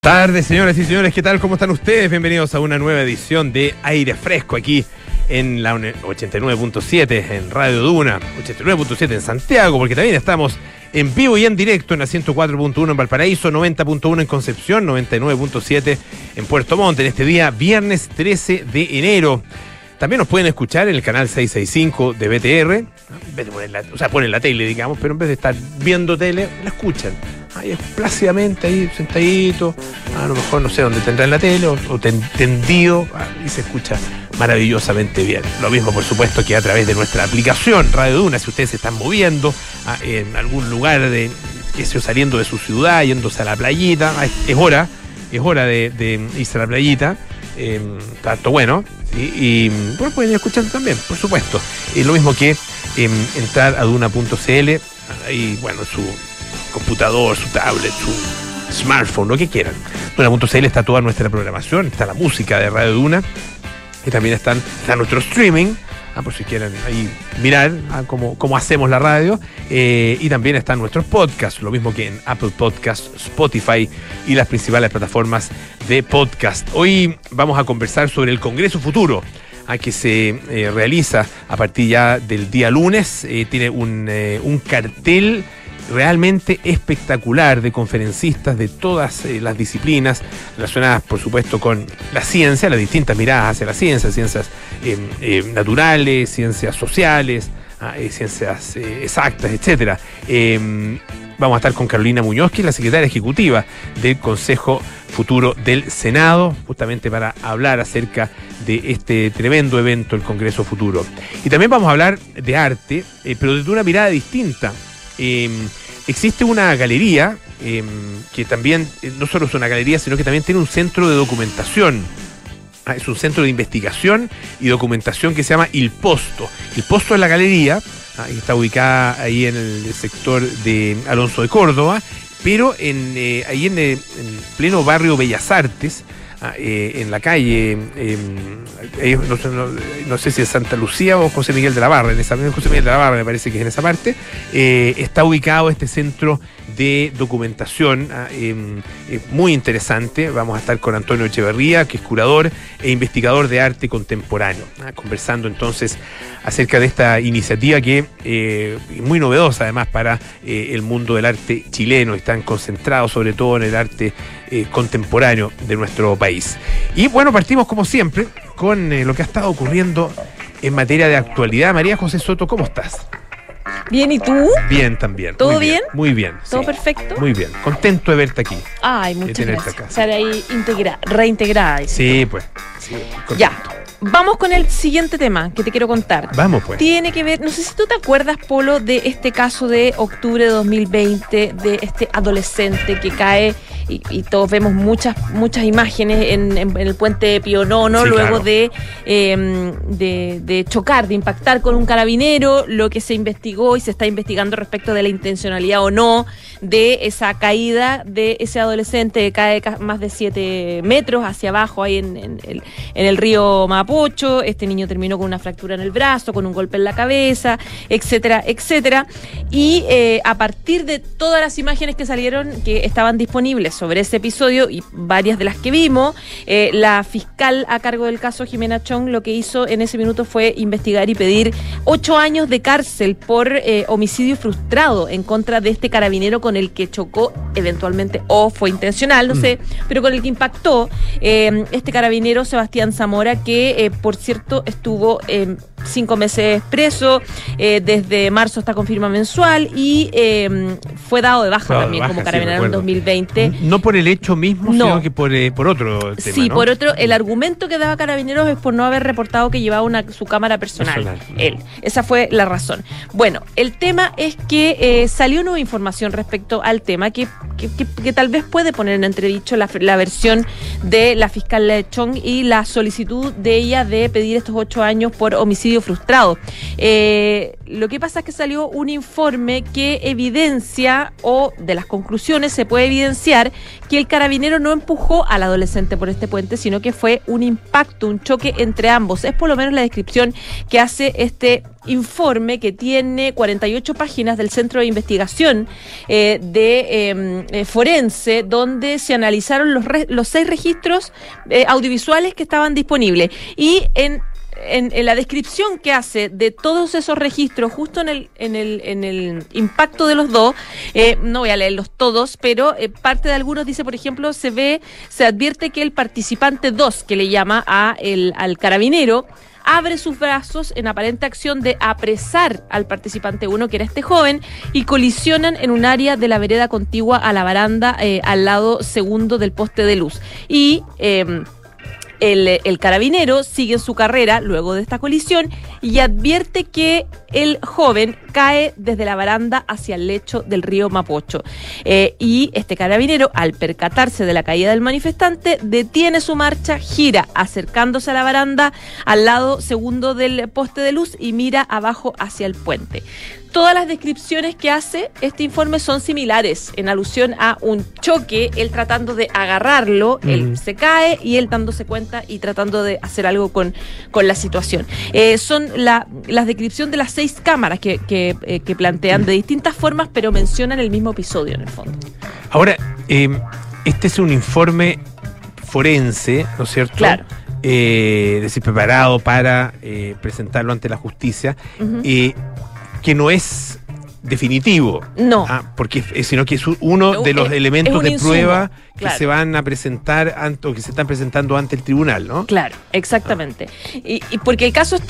Tardes, señoras y señores, ¿qué tal? ¿Cómo están ustedes? Bienvenidos a una nueva edición de Aire Fresco aquí en la 89.7 en Radio Duna, 89.7 en Santiago, porque también estamos en vivo y en directo en la 104.1 en Valparaíso, 90.1 en Concepción, 99.7 en Puerto Montt, en este día viernes 13 de enero. También nos pueden escuchar en el canal 665 de BTR, en vez de ponen la tele, digamos, pero en vez de estar viendo tele, la escuchan. Ahí plácidamente, ahí sentadito, a lo mejor no sé dónde tendrán la tele, o tendido, y se escucha maravillosamente bien. Lo mismo, por supuesto, que a través de nuestra aplicación Radio Duna, si ustedes se están moviendo en algún lugar, saliendo de su ciudad, yéndose a la playita, es hora de irse a la playita, tanto bueno, y bueno, pueden ir escuchando también, por supuesto. Lo mismo que entrar a duna.cl, ahí, bueno, su computador, su tablet, su smartphone, lo que quieran. Duna.cl está toda nuestra programación, está la música de Radio Duna, y también está nuestro streaming, por si quieren ahí mirar cómo hacemos la radio, y también están nuestros podcasts, lo mismo que en Apple Podcasts, Spotify y las principales plataformas de podcast. Hoy vamos a conversar sobre el Congreso Futuro, que se realiza a partir ya del día lunes. Tiene un cartel realmente espectacular de conferencistas de todas las disciplinas relacionadas, por supuesto, con la ciencia, las distintas miradas hacia la ciencia, ciencias naturales, ciencias sociales, ciencias exactas, etcétera. Vamos a estar con Carolina Muñoz, que es la secretaria ejecutiva del Consejo Futuro del Senado, justamente para hablar acerca de este tremendo evento, el Congreso Futuro. Y también vamos a hablar de arte, pero desde una mirada distinta. Existe una galería que también no solo es una galería, sino que también tiene un centro de documentación. Es un centro de investigación y documentación que se llama Il Posto. Il Posto es la galería, que está ubicada ahí en el sector de Alonso de Córdoba, pero ahí en pleno barrio Bellas Artes, en la calle, no sé si es Santa Lucía o José Miguel de la Barra, José Miguel de la Barra me parece que es en esa parte, está ubicado este centro de documentación muy interesante. Vamos a estar con Antonio Echeverría, que es curador e investigador de arte contemporáneo, conversando entonces acerca de esta iniciativa que es muy novedosa además para el mundo del arte chileno. Están concentrados sobre todo en el arte contemporáneo de nuestro país. Y bueno, partimos como siempre con lo que ha estado ocurriendo en materia de actualidad. María José Soto, ¿cómo estás? Bien, ¿y tú? Bien también. ¿Todo bien? Muy bien. ¿Todo sí, perfecto? Muy bien. Contento de verte aquí. Ay, muchas gracias. Estar ahí reintegrada. Sí, pues. Sí, ya. Vamos con el siguiente tema que te quiero contar. Vamos, pues. Tiene que ver, no sé si tú te acuerdas, Polo, de este caso de octubre de 2020, de este adolescente que cae, y todos vemos muchas imágenes en el puente de Pío IX, sí, luego claro, de chocar, de impactar con un carabinero. Lo que se investigó y se está investigando respecto de la intencionalidad o no de esa caída de ese adolescente que cae más de 7 metros hacia abajo ahí en el río Mapocho. Este niño terminó con una fractura en el brazo, con un golpe en la cabeza, etcétera, etcétera. Y a partir de todas las imágenes que salieron, que estaban disponibles sobre ese episodio y varias de las que vimos, la fiscal a cargo del caso, Jimena Chong, lo que hizo en ese minuto fue investigar y pedir 8 años de cárcel por homicidio frustrado en contra de este carabinero con el que chocó eventualmente, o fue intencional, no sé, pero con el que impactó este carabinero Sebastián Zamora, que por cierto estuvo 5 meses preso, desde marzo hasta con firma mensual, y fue dado de baja también como carabinero en 2020. No por el hecho mismo, no, sino que por otro tema, sí, ¿no? Por otro, el argumento que daba Carabineros es por no haber reportado que llevaba su cámara personal. Él. Esa fue la razón. Bueno, el tema es que salió nueva información respecto al tema que tal vez puede poner en entredicho la versión de la fiscal Chong y la solicitud de ella de pedir estos 8 años por homicidio frustrado. Lo que pasa es que salió un informe que evidencia, o de las conclusiones se puede evidenciar, que el carabinero no empujó al adolescente por este puente, sino que fue un impacto, un choque entre ambos. Es por lo menos la descripción que hace este informe que tiene 48 páginas del Centro de Investigación Forense, donde se analizaron los 6 registros audiovisuales que estaban disponibles. Y en la descripción que hace de todos esos registros, justo en el impacto de los dos, no voy a leerlos todos, pero parte de algunos dice, por ejemplo, se advierte que el participante 2, que le llama al carabinero, abre sus brazos en aparente acción de apresar al participante 1, que era este joven, y colisionan en un área de la vereda contigua a la baranda, al lado segundo del poste de luz. Y el carabinero sigue su carrera luego de esta colisión y advierte que el joven cae desde la baranda hacia el lecho del río Mapocho. Y este carabinero, al percatarse de la caída del manifestante, detiene su marcha, gira acercándose a la baranda al lado segundo del poste de luz y mira abajo hacia el puente. Todas las descripciones que hace este informe son similares, en alusión a un choque, él tratando de agarrarlo, él se cae y él dándose cuenta y tratando de hacer algo con la situación. Son las descripciones de las 6 cámaras que plantean de distintas formas, pero mencionan el mismo episodio en el fondo. Ahora, este es un informe forense, ¿no es cierto? Claro. Es decir, preparado para presentarlo ante la justicia. Que no es definitivo. No. Sino que es uno de los elementos de prueba que claro. se van a presentar o que se están presentando ante el tribunal, ¿no? Claro, exactamente. Y porque el caso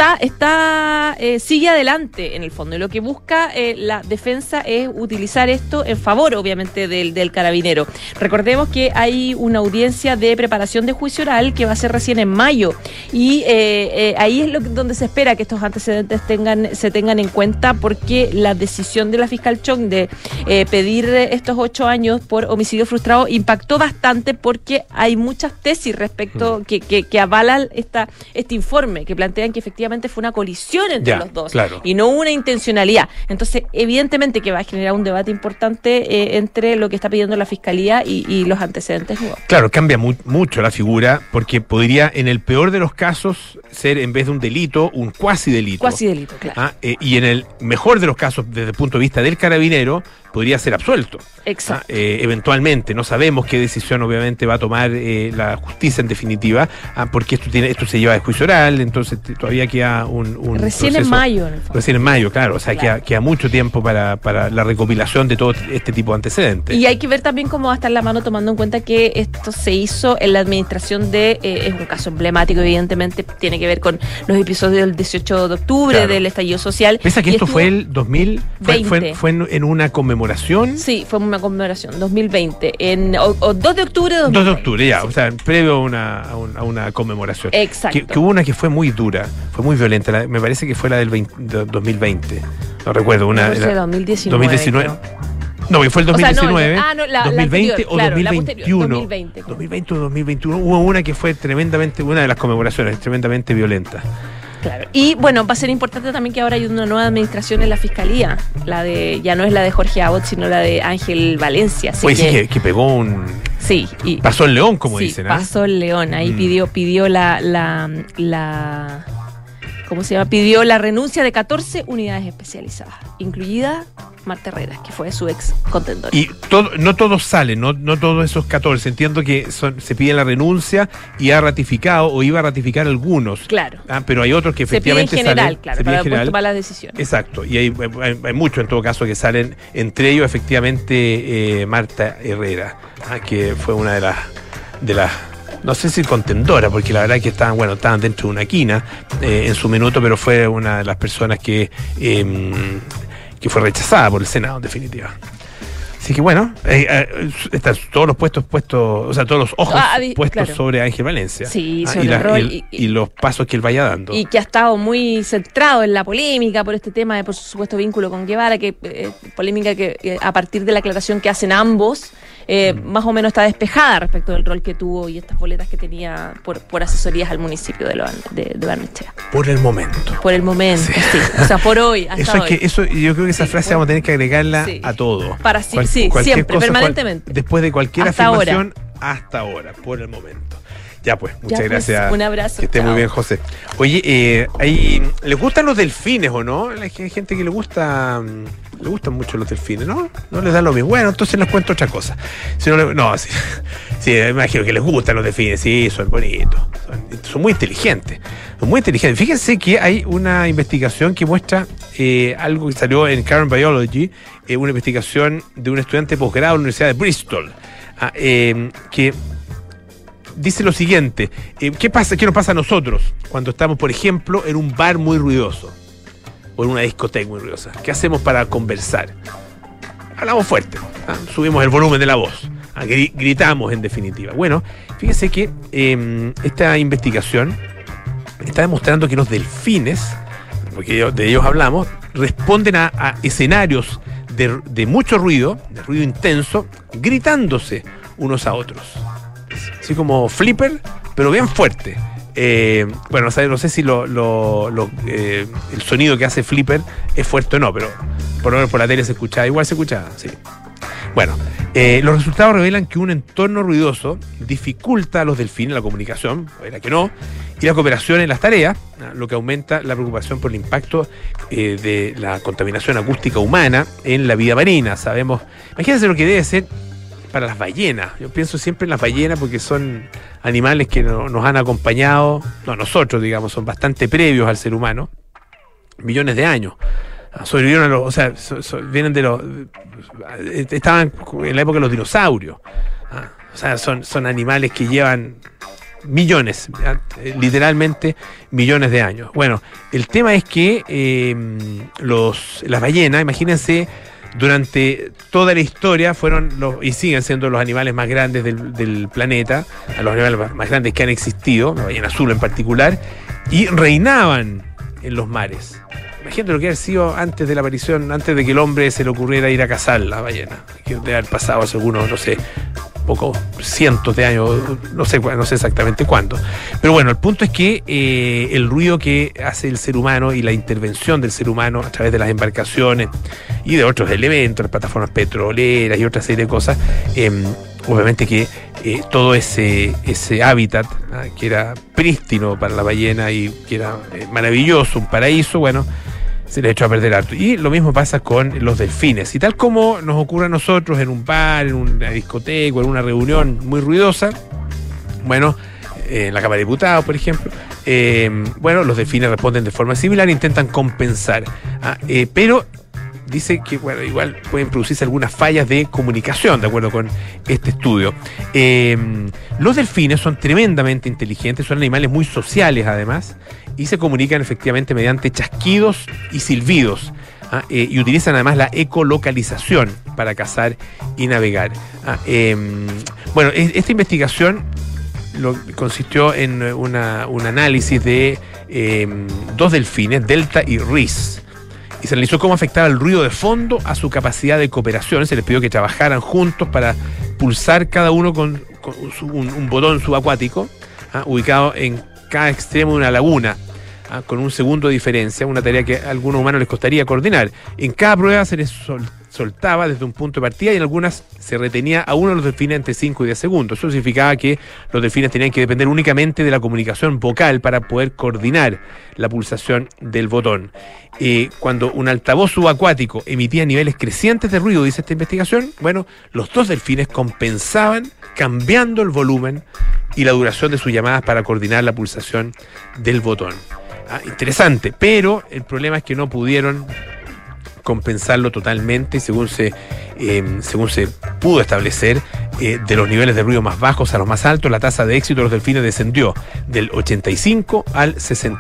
sigue adelante en el fondo. Y lo que busca la defensa es utilizar esto en favor, obviamente, del carabinero. Recordemos que hay una audiencia de preparación de juicio oral que va a ser recién en mayo. Y ahí es donde se espera que estos antecedentes se tengan en cuenta, porque la decisión de la fiscal Chong de pedir estos 8 años por homicidio frustrado impactó bastante, porque hay muchas tesis respecto que avalan este informe, que plantean que efectivamente fue una colisión entre los dos, claro, y no una intencionalidad. Entonces, evidentemente que va a generar un debate importante entre lo que está pidiendo la fiscalía y los antecedentes nuevos. Claro, cambia mucho la figura, porque podría, en el peor de los casos, ser, en vez de un delito, un cuasi delito. Cuasi delito, claro. Y en el mejor de los casos, desde el punto de vista del carabinero, podría ser absuelto. Exacto. Eventualmente, no sabemos qué decisión obviamente va a tomar la justicia en definitiva, porque esto se lleva de juicio oral, entonces todavía queda un recién proceso, en mayo, en el fondo. Recién en mayo, claro, o sea, claro, queda mucho tiempo para la recopilación de todo este tipo de antecedentes. Y hay que ver también cómo va a estar la mano, tomando en cuenta que esto se hizo en la administración es un caso emblemático, evidentemente, tiene que ver con los episodios del 18 de octubre, claro, del estallido social. Pese a que esto fue el 2020. Fue en una conmemoración. Sí, fue una conmemoración, 2020, 2 de octubre de 2020. 2 de octubre, ya, sí. O sea, previo a una conmemoración. Exacto. Que hubo una que fue muy dura, fue muy violenta, me parece que fue la del 2020, no recuerdo. Una no, era 2019. No, que fue el 2019, o sea, no, 2020 anterior, o claro, 2021. 2020 o 2021. Hubo una que fue una de las conmemoraciones tremendamente violenta. Claro. Y bueno, va a ser importante también que ahora hay una nueva administración en la fiscalía. Ya no es la de Jorge Abot, sino la de Ángel Valencia. Oye, sí, que pegó un... Sí. Pasó el león, como sí, dicen. Pasó el león. Ahí pidió la ¿cómo se llama? Pidió la renuncia de 14 unidades especializadas, incluida Marta Herrera, que fue su ex contendor. Y no todos salen, no todos esos 14. Entiendo que se pide la renuncia y ha ratificado o iba a ratificar algunos. Claro. Pero hay otros que efectivamente se pide en general, salen. claro, para poder tomar las decisiones. Exacto. Y hay muchos en todo caso que salen, entre ellos efectivamente Marta Herrera, que fue una de las no sé si contendora, porque la verdad es que estaban dentro de una quina en su minuto, pero fue una de las personas que fue rechazada por el Senado, en definitiva. Así que bueno, están todos los puestos, o sea, todos los ojos puestos, claro, sobre Ángel Valencia. Sí, sobre el rol y los pasos que él vaya dando. Y que ha estado muy centrado en la polémica por este tema, por su supuesto vínculo con Guevara, polémica que a partir de la aclaración que hacen ambos, más o menos está despejada respecto del rol que tuvo y estas boletas que tenía por asesorías al municipio de Barnechea. Por el momento. Por el momento, sí. O sea, por hoy, hasta hoy. Yo creo que esa frase vamos a tener que agregarla a todo. Para siempre, cosa, permanentemente. Después de cualquier afirmación, hasta ahora, por el momento. Ya pues, muchas Ya, pues, gracias. un abrazo, Que esté chao. muy bien, José. Oye, ¿les gustan los delfines o no? Hay gente que le gustan mucho los delfines, ¿no? No les da lo mismo. Bueno, entonces les cuento otra cosa. Si no, no, sí, sí, me imagino que les gustan los delfines, sí, son bonitos. Son muy inteligentes. Son muy inteligentes. Fíjense que hay una investigación que muestra algo que salió en Current Biology, una investigación de un estudiante de posgrado de la Universidad de Bristol, que dice lo siguiente: ¿qué nos pasa a nosotros cuando estamos, por ejemplo, en un bar muy ruidoso o en una discoteca muy ruidosa? ¿Qué hacemos para conversar? Hablamos fuerte, subimos el volumen de la voz, gritamos en definitiva. Bueno, fíjese que esta investigación está demostrando que los delfines, porque de ellos hablamos, responden a escenarios de mucho ruido, de ruido intenso, gritándose unos a otros. Así como Flipper, pero bien fuerte. Bueno, no sé si el sonido que hace Flipper es fuerte o no, pero por lo menos por la tele se escuchaba. Igual se escuchaba, sí. Bueno, los resultados revelan que un entorno ruidoso dificulta a los delfines la comunicación, era que no, y la cooperación en las tareas, lo que aumenta la preocupación por el impacto de la contaminación acústica humana en la vida marina. Sabemos, imagínense lo que debe ser para las ballenas. Yo pienso siempre en las ballenas porque son animales que nos han acompañado, no nosotros, digamos, son bastante previos al ser humano, millones de años. Sobrevivieron vienen de los... Estaban en la época de los dinosaurios. O sea, son animales que llevan millones, literalmente millones de años. Bueno, el tema es que las ballenas, imagínense, durante toda la historia fueron y siguen siendo los animales más grandes del planeta, los animales más grandes que han existido, la ballena azul en particular, y reinaban en los mares. Imagínate lo que ha sido antes de la aparición, antes de que el hombre se le ocurriera ir a cazar la ballena, que debe haber pasado hace algunos, no sé, pocos cientos de años, no sé exactamente cuánto. Pero bueno, el punto es que el ruido que hace el ser humano y la intervención del ser humano a través de las embarcaciones y de otros elementos, las plataformas petroleras y otra serie de cosas, obviamente que todo ese hábitat, que era prístino para la ballena y que era maravilloso, un paraíso, bueno, se le echó a perder harto. Y lo mismo pasa con los delfines. Y tal como nos ocurre a nosotros en un bar, en una discoteca o en una reunión muy ruidosa, bueno, en la Cámara de Diputados, por ejemplo, bueno, los delfines responden de forma similar e intentan compensar. Pero dice que, bueno, igual pueden producirse algunas fallas de comunicación, de acuerdo con este estudio. Los delfines son tremendamente inteligentes, son animales muy sociales además, y se comunican efectivamente mediante chasquidos y silbidos. Y utilizan además la ecolocalización para cazar y navegar. Bueno, esta investigación consistió en un análisis de 2 delfines, Delta y Rhys, y se analizó cómo afectaba el ruido de fondo a su capacidad de cooperación. Se les pidió que trabajaran juntos para pulsar cada uno con un botón subacuático, ubicado en cada extremo de una laguna, con un segundo de diferencia, una tarea que a algunos humanos les costaría coordinar. En cada prueba se les soltaba desde un punto de partida y en algunas se retenía a uno de los delfines entre 5 y 10 segundos. Eso significaba que los delfines tenían que depender únicamente de la comunicación vocal para poder coordinar la pulsación del botón. Cuando un altavoz subacuático emitía niveles crecientes de ruido, dice esta investigación, bueno, los 2 delfines compensaban cambiando el volumen y la duración de sus llamadas para coordinar la pulsación del botón. Interesante, pero el problema es que no pudieron compensarlo totalmente, según se pudo establecer, de los niveles de ruido más bajos a los más altos, la tasa de éxito de los delfines descendió del 85 al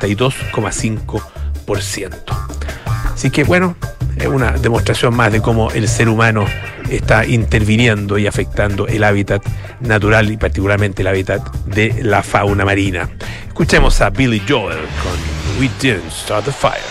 62,5%. Así que bueno, es una demostración más de cómo el ser humano está interviniendo y afectando el hábitat natural y particularmente el hábitat de la fauna marina. Escuchemos a Billy Joel con We Didn't Start the Fire.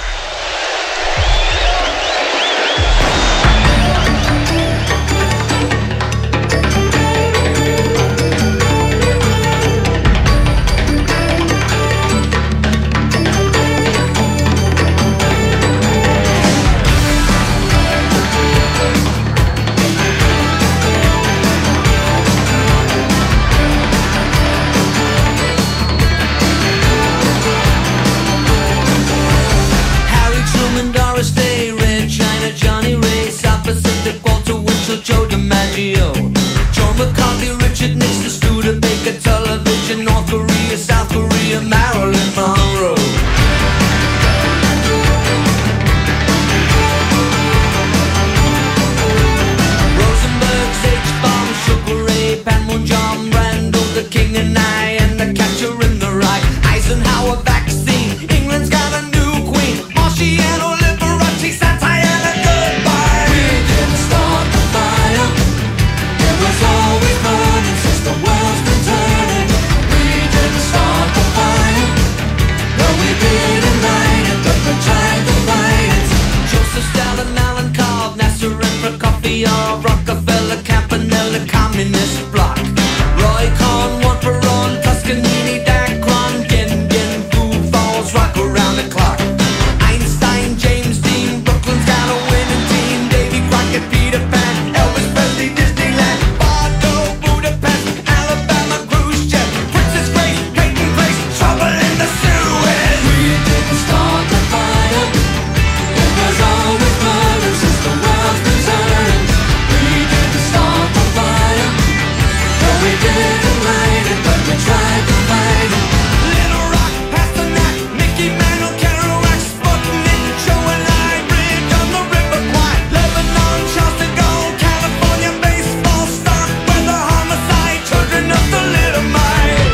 communist bloc. Roy Cohn, one for on, Toscanini, Dacron, Bien Bien, Foo Falls, rock around the clock. Einstein, James Dean, Brooklyn's got a winning team. Davy Crockett, Peter Pan, Elvis Presley, Disneyland, Bardo, Budapest, Alabama, Khrushchev, Princess Grace, Peyton Place, trouble in the Suez. We didn't start the fire. It was always burning since the world's been turning. We didn't start the fire. No, we didn't light it, but we tried to fight it. Little Rock, Pasternak, Mickey Mantle, Kerouac, Sputnik, Joe and I, Bridge on the River Kwai, Lebanon, Charles de Gaulle, California, baseball, Starkweather, homicide, children of the Little Mite.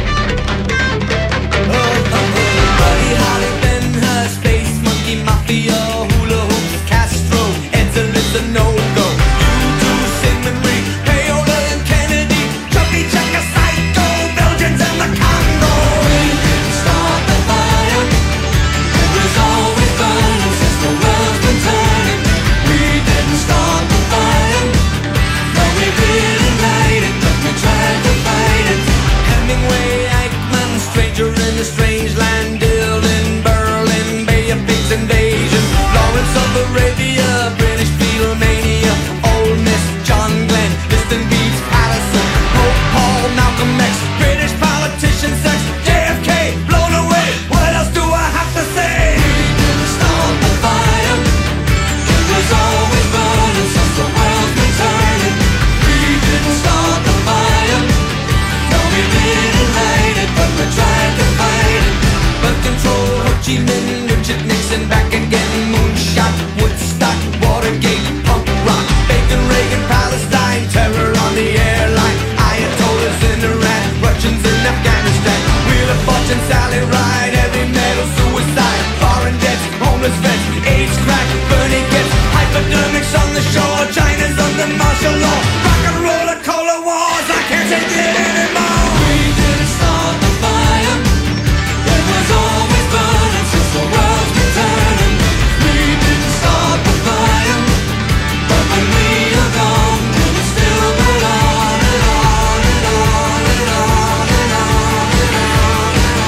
Buddy Holly, Ben-Hur, Space Monkey, Mafia, Hula Hoops, Castro, Edsel is a no-go. U2, Sigmund Freud, Paola and Kennedy, Chubby Checker, Psycho, Belgians and the Congo. We didn't start the fire. It was always burning since the world's been turning. We didn't start the fire. No, we didn't light it, but we tried to fight it. Hemingway, Eichmann, Stranger in a Strange Land, Dylan, Berlin, Bay of Pigs invasion, Lawrence of Arabia, British Beatlemania, Ole Miss, John Glenn, Liston Beats, Patterson, Pope Paul, Malcolm X, British politician, sex, JFK, blown away. What else do I have to say? We didn't start the fire. It was always burning since the world's been turning. We didn't start the fire. No, we didn't light it, but we tried to fight it. But control, Ho Chi Minh, Richard Nixon, back again, moonshot, Woodstock, Watergate, punk rock, Bacon, Reagan, Palestine, terror on the airline, Ayatollahs in Iran, Russians in Afghanistan, Wheel of Fortune, Sally Ride, heavy metal, suicide, foreign debts, homeless vets, AIDS, crack, Bernie gets, hypodermics on the shore, China's under martial law, rock and roll, a cola wars, I can't take it anymore. We didn't start the fire. It was always burning since the world's been turning. We didn't start the fire, but when we are gone, it will still burn on and on and on and on and on and on and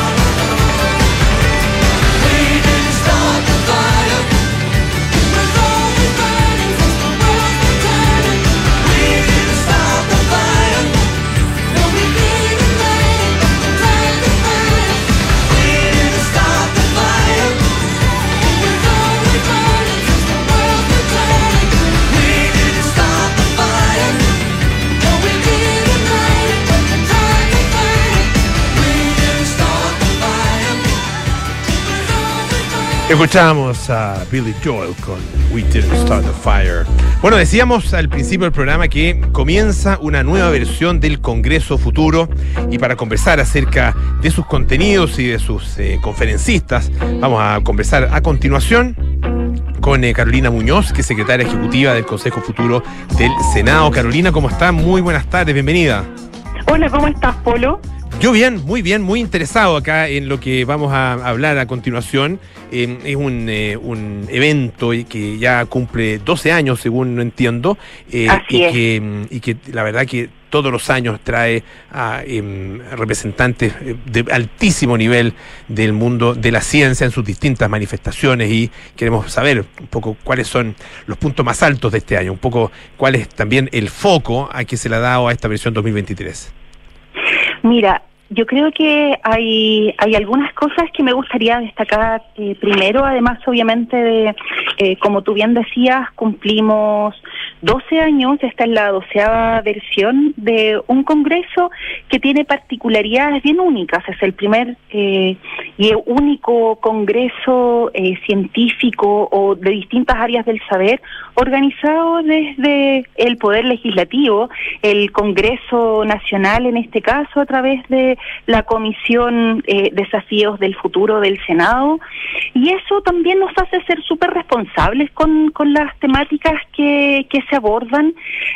on. We didn't start the fire. It was always burning since the world's been turning. We didn't start the fire. No, we didn't light it, but we tried to fight it. We didn't start the fire. It was always burning since the world's been turning. We didn't start the fire. No, we didn't light it, but we tried to fight it. We didn't start the fire. It was always burning. Escuchamos a Billy Joel con We Didn't Start the Fire. Bueno, decíamos al principio del programa que comienza una nueva versión del Congreso Futuro, y para conversar acerca de sus contenidos y de sus conferencistas, vamos a conversar a continuación con Carolina Muñoz, que es secretaria ejecutiva del Consejo Futuro del Senado. Carolina, ¿cómo está? Muy buenas tardes, bienvenida. Hola, ¿cómo estás, Polo? Yo bien, muy interesado acá en lo que vamos a hablar a continuación. Es un evento que ya cumple 12 años, según entiendo, y que la verdad que todos los años trae a representantes de altísimo nivel del mundo de la ciencia en sus distintas manifestaciones, y queremos saber un poco cuáles son los puntos más altos de este año, un poco cuál es también el foco a que se le ha dado a esta versión 2023. Mira, yo creo que hay algunas cosas que me gustaría destacar primero, además obviamente de, como tú bien decías, cumplimos 12 años, esta es la 12ª versión de un congreso que tiene particularidades bien únicas. Es el primer y único congreso científico o de distintas áreas del saber organizado desde el Poder Legislativo, el Congreso Nacional en este caso, a través de la Comisión Desafíos del Futuro del Senado, y eso también nos hace ser súper responsables con las temáticas que se abordan,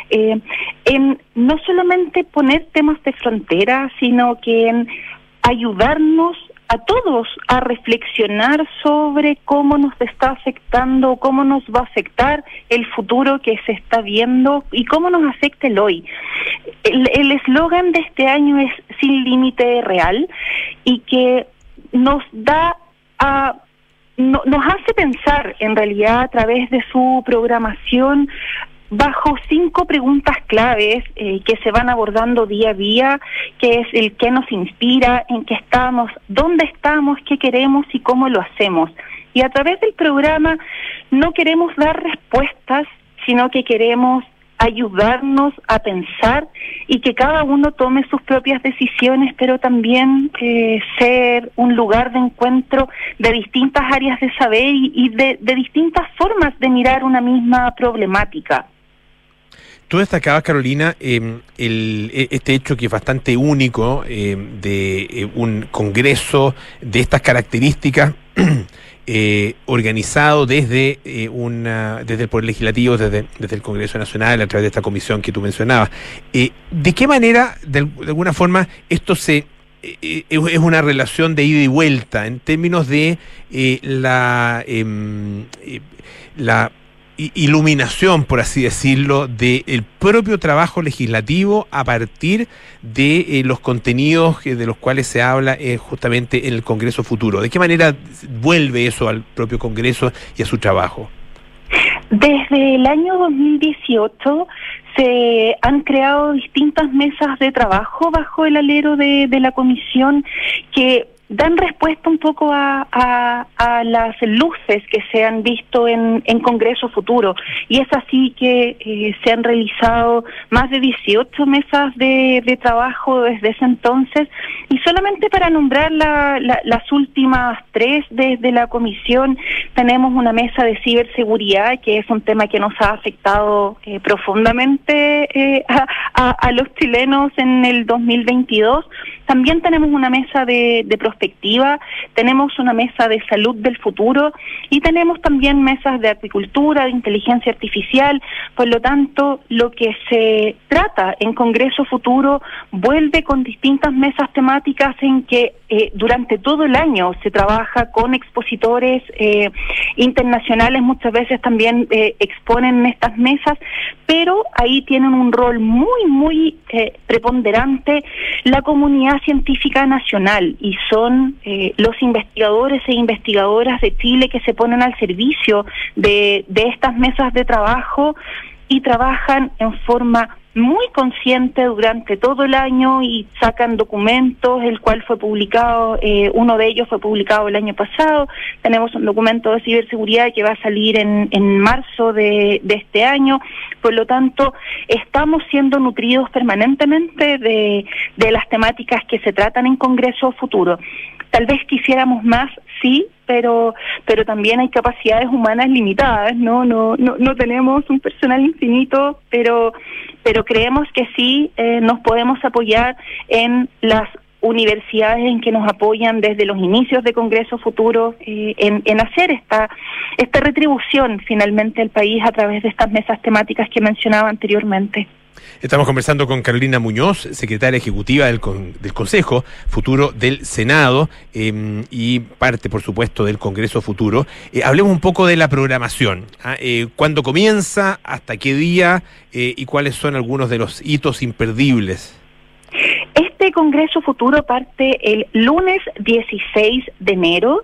en no solamente poner temas de frontera, sino que en ayudarnos a todos a reflexionar sobre cómo nos está afectando, cómo nos va a afectar el futuro que se está viendo y cómo nos afecta el hoy. El eslogan de este año es Sin Límite Real, y que nos da nos hace pensar en realidad a través de su programación bajo 5 preguntas claves que se van abordando día a día, que es el qué nos inspira, en qué estamos, dónde estamos, qué queremos y cómo lo hacemos. Y a través del programa no queremos dar respuestas, sino que queremos ayudarnos a pensar y que cada uno tome sus propias decisiones, pero también ser un lugar de encuentro de distintas áreas de saber y de distintas formas de mirar una misma problemática. Tú destacabas, Carolina, este hecho que es bastante único de un congreso de estas características organizado desde el Poder Legislativo, desde el Congreso Nacional, a través de esta comisión que tú mencionabas. ¿De qué manera, de alguna forma, esto es una relación de ida y vuelta en términos de la iluminación, por así decirlo, del propio trabajo legislativo a partir de los contenidos de los cuales se habla justamente en el Congreso futuro? ¿De qué manera vuelve eso al propio Congreso y a su trabajo? Desde el año 2018 se han creado distintas mesas de trabajo bajo el alero de la comisión que dan respuesta un poco a las luces que se han visto en Congreso Futuro, y es así que se han realizado más de 18 mesas de trabajo desde ese entonces, y solamente para nombrar las últimas 3 desde la comisión, tenemos una mesa de ciberseguridad, que es un tema que nos ha afectado profundamente a los chilenos en el 2022. También tenemos una mesa de prospectiva, tenemos una mesa de salud del futuro y tenemos también mesas de acuicultura, de inteligencia artificial. Por lo tanto, lo que se trata en Congreso Futuro vuelve con distintas mesas temáticas en que durante todo el año se trabaja con expositores internacionales, muchas veces también exponen en estas mesas, pero ahí tienen un rol muy preponderante la comunidad científica nacional, y son los investigadores e investigadoras de Chile que se ponen al servicio de estas mesas de trabajo y trabajan en forma muy consciente durante todo el año y sacan documentos, el cual fue publicado, uno de ellos fue publicado el año pasado. Tenemos un documento de ciberseguridad que va a salir en marzo de este año. Por lo tanto, estamos siendo nutridos permanentemente de las temáticas que se tratan en Congreso Futuro. Tal vez quisiéramos más, sí, pero también hay capacidades humanas limitadas, no tenemos un personal infinito, pero creemos que sí nos podemos apoyar en las universidades en que nos apoyan desde los inicios de Congreso Futuro en hacer esta retribución finalmente al país a través de estas mesas temáticas que mencionaba anteriormente. Estamos conversando con Carolina Muñoz, secretaria ejecutiva del Consejo Futuro del Senado y parte, por supuesto, del Congreso Futuro. Hablemos un poco de la programación. ¿Cuándo comienza? ¿Hasta qué día? ¿Y cuáles son algunos de los hitos imperdibles? Este Congreso Futuro parte el lunes 16 de enero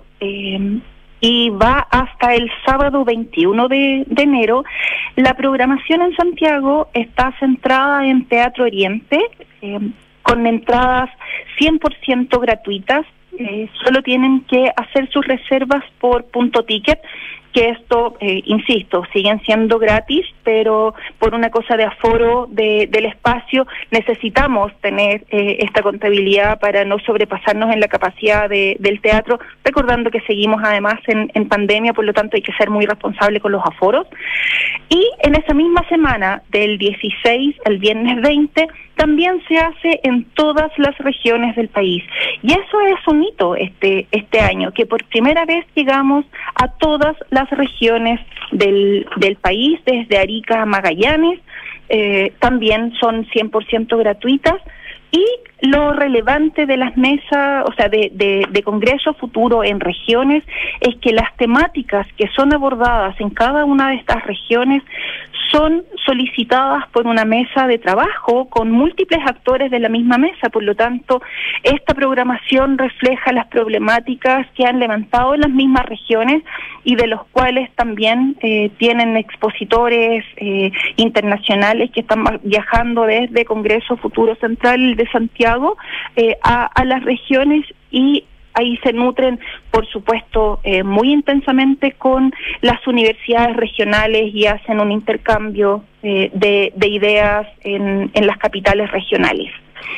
y va hasta el sábado 21 de enero. La programación en Santiago está centrada en Teatro Oriente, con entradas 100% gratuitas. Solo tienen que hacer sus reservas por punto ticket, que esto, insisto, siguen siendo gratis, pero por una cosa de aforo del espacio necesitamos tener esta contabilidad para no sobrepasarnos en la capacidad del teatro, recordando que seguimos además en pandemia, por lo tanto hay que ser muy responsable con los aforos. Y en esa misma semana, del 16 al viernes 20, también se hace en todas las regiones del país. Y eso es un hito este año, que por primera vez llegamos a todas las regiones del país, desde Arica a Magallanes. También son 100% gratuitas, Y lo relevante de las mesas, o sea, de Congreso Futuro en regiones, es que las temáticas que son abordadas en cada una de estas regiones son solicitadas por una mesa de trabajo con múltiples actores de la misma mesa. Por lo tanto, esta programación refleja las problemáticas que han levantado en las mismas regiones y de los cuales también tienen expositores internacionales que están viajando desde Congreso Futuro Central de Santiago a las regiones, y ahí se nutren, por supuesto, muy intensamente con las universidades regionales y hacen un intercambio de ideas en las capitales regionales.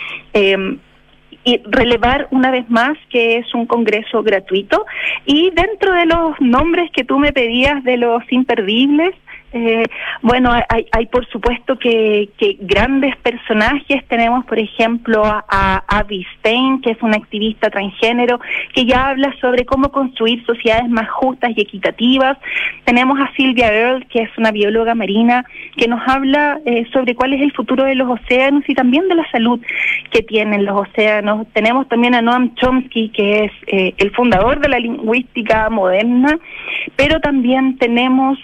Y relevar una vez más que es un congreso gratuito, y dentro de los nombres que tú me pedías de los imperdibles, bueno, hay por supuesto que grandes personajes. Tenemos, por ejemplo, a Abby Stein, que es una activista transgénero que ya habla sobre cómo construir sociedades más justas y equitativas. Tenemos a Sylvia Earle, que es una bióloga marina, que nos habla sobre cuál es el futuro de los océanos y también de la salud que tienen los océanos. Tenemos también a Noam Chomsky, que es el fundador de la lingüística moderna, pero también tenemos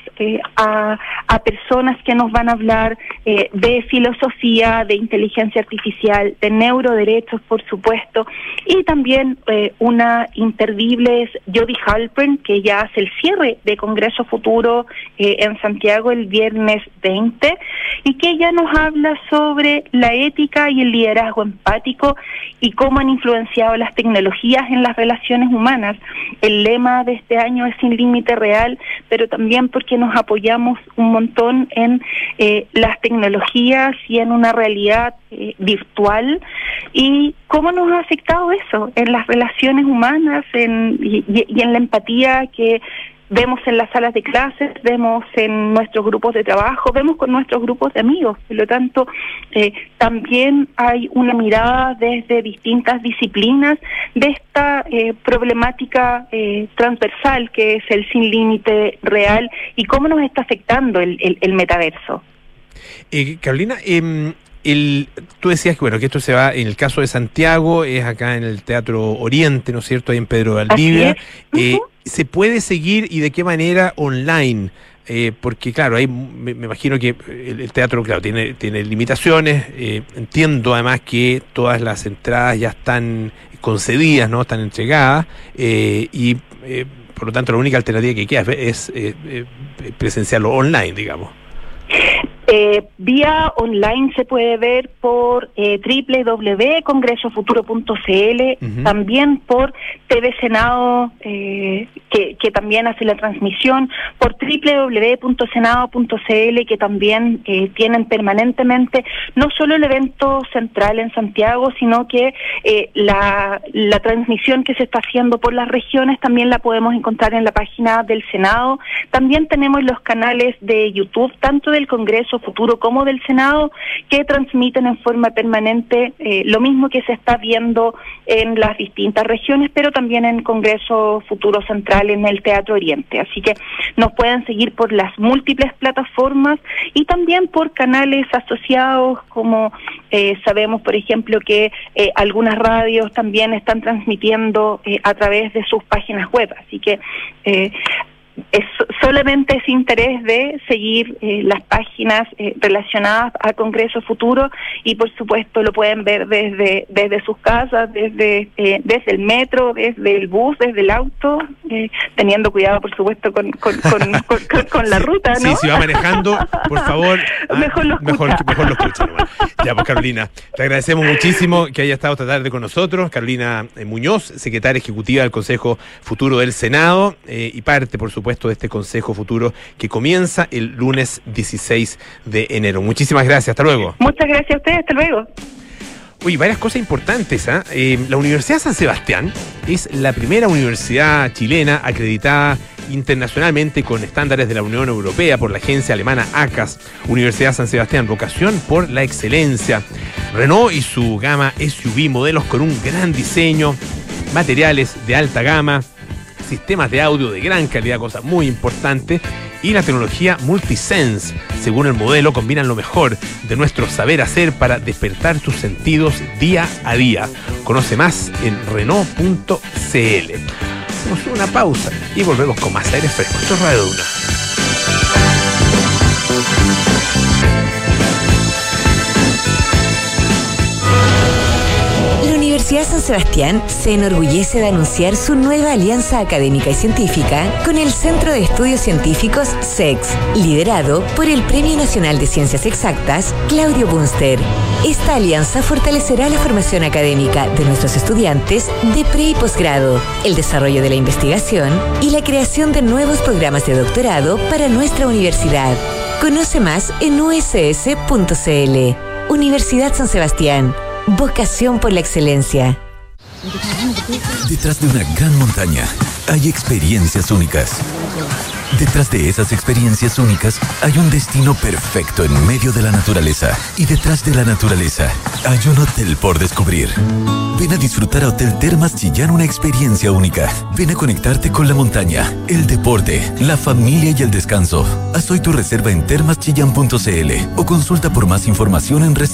a personas que nos van a hablar de filosofía, de inteligencia artificial, de neuroderechos, por supuesto, y también una imperdible es Jody Halpern, que ya hace el cierre de Congreso Futuro en Santiago el viernes 20, y que ya nos habla sobre la ética y el liderazgo empático y cómo han influenciado las tecnologías en las relaciones humanas. El lema de este año es Sin Límite Real, pero también porque nos apoyamos un montón en las tecnologías y en una realidad virtual, y cómo nos ha afectado eso en las relaciones humanas y en la empatía que vemos en las salas de clases, vemos en nuestros grupos de trabajo, vemos con nuestros grupos de amigos. Por lo tanto, también hay una mirada desde distintas disciplinas de esta problemática transversal que es el sin límite real y cómo nos está afectando el metaverso. Carolina, tú decías que bueno, que esto se va, en el caso de Santiago, es acá en el Teatro Oriente, ¿no es cierto?, ahí en Pedro de Valdivia. ¿Se puede seguir y de qué manera online? Porque claro, ahí me imagino que el teatro, claro, tiene limitaciones. Entiendo además que todas las entradas ya están concedidas, ¿no?, están entregadas, y por lo tanto la única alternativa que queda es presenciarlo online, digamos. Vía online se puede ver por www.congresofuturo.cl, también por TV Senado, que también hace la transmisión, por www.senado.cl, que también tienen permanentemente no solo el evento central en Santiago, sino que la transmisión que se está haciendo por las regiones también la podemos encontrar en la página del Senado. También tenemos los canales de YouTube, tanto del Congreso Futuro como del Senado, que transmiten en forma permanente lo mismo que se está viendo en las distintas regiones, pero también en Congreso Futuro Central en el Teatro Oriente. Así que nos pueden seguir por las múltiples plataformas y también por canales asociados, como sabemos, por ejemplo, que algunas radios también están transmitiendo a través de sus páginas web. Así que es solamente ese interés de seguir las páginas relacionadas a Congreso Futuro, y por supuesto lo pueden ver desde sus casas, desde el metro, desde el bus, desde el auto, teniendo cuidado por supuesto con la ruta, ¿no? Sí, si va manejando, por favor, mejor lo escucha nomás. Ya, pues Carolina, te agradecemos muchísimo que haya estado esta tarde con nosotros. Carolina Muñoz, secretaria ejecutiva del Consejo Futuro del Senado, y parte, por supuesto, de este Consejo Futuro que comienza el lunes 16 de enero. Muchísimas gracias, hasta luego. Muchas gracias a ustedes, hasta luego. Uy, varias cosas importantes, ¿eh? La Universidad San Sebastián es la primera universidad chilena acreditada internacionalmente con estándares de la Unión Europea por la agencia alemana ACAS. Universidad San Sebastián, vocación por la excelencia. Renault y su gama SUV, modelos con un gran diseño, materiales de alta gama, sistemas de audio de gran calidad, cosa muy importante, y la tecnología Multisense. Según el modelo, combinan lo mejor de nuestro saber hacer para despertar tus sentidos día a día. Conoce más en Renault.cl. Hacemos una pausa y volvemos con más aire fresco. Esto es Radio Duna. La Universidad San Sebastián se enorgullece de anunciar su nueva alianza académica y científica con el Centro de Estudios Científicos CEX, liderado por el Premio Nacional de Ciencias Exactas, Claudio Bunster. Esta alianza fortalecerá la formación académica de nuestros estudiantes de pre y posgrado, el desarrollo de la investigación y la creación de nuevos programas de doctorado para nuestra universidad. Conoce más en uss.cl. Universidad San Sebastián. Vocación por la excelencia. Detrás de una gran montaña hay experiencias únicas. Detrás de esas experiencias únicas hay un destino perfecto en medio de la naturaleza. Y detrás de la naturaleza hay un hotel por descubrir. Ven a disfrutar a Hotel Termas Chillán una experiencia única. Ven a conectarte con la montaña, el deporte, la familia y el descanso. Haz hoy tu reserva en termaschillan.cl o consulta por más información en